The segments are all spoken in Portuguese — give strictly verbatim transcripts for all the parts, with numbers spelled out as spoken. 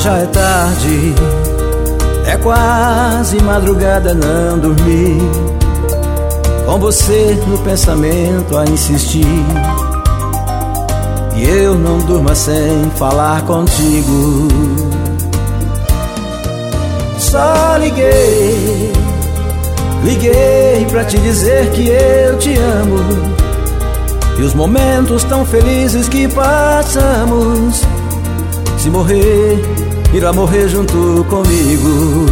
Já é tarde, é quase madrugada, não dormi, com você no pensamento a insistir. E eu não durmo sem falar contigo. Só liguei, liguei pra te dizer que eu te amo. E os momentos tão felizes que passamos, se morrer, irá morrer junto comigo.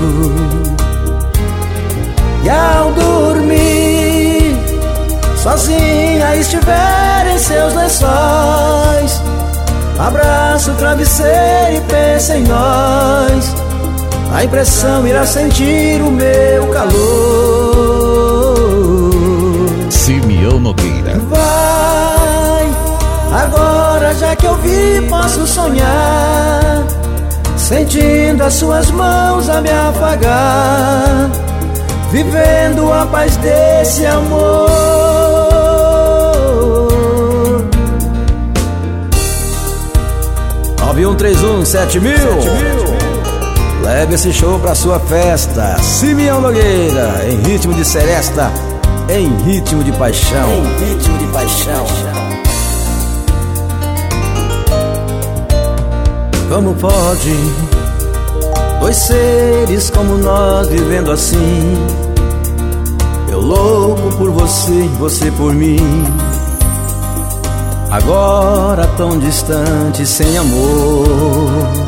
E ao dormir, sozinha estiver em seus lençóis, abraça o travesseiro e pensa em nós. A impressão irá sentir o meu calor. Simeão Nogueira. Vai, agora já que eu vi, posso sonhar, sentindo as suas mãos a me afagar, vivendo a paz desse amor. nove um três um sete mil. Leve esse show pra sua festa. Simeão Nogueira, em ritmo de seresta, em ritmo de paixão. Em ritmo de paixão. Como pode dois seres como nós vivendo assim? Eu louco por você, você por mim. Agora tão distante, sem amor.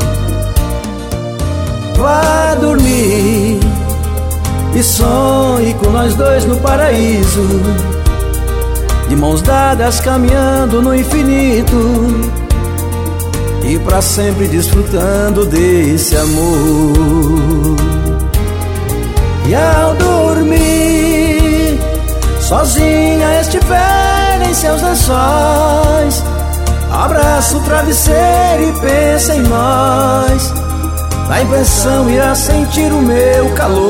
Vá dormir e sonhe com nós dois no paraíso, de mãos dadas caminhando no infinito, e pra sempre desfrutando desse amor. E ao dormir, sozinha estiver em seus lençóis, abraça o travesseiro e pensa em nós. A impressão irá sentir o meu calor.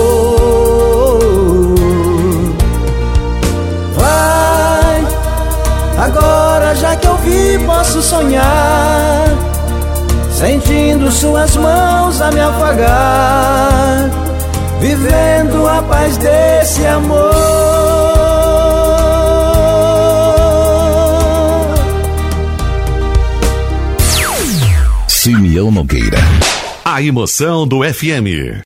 Vai, agora já que eu vi, posso sonhar, sentindo suas mãos a me afagar, vivendo a paz desse amor. Simeão Nogueira. A emoção do F M.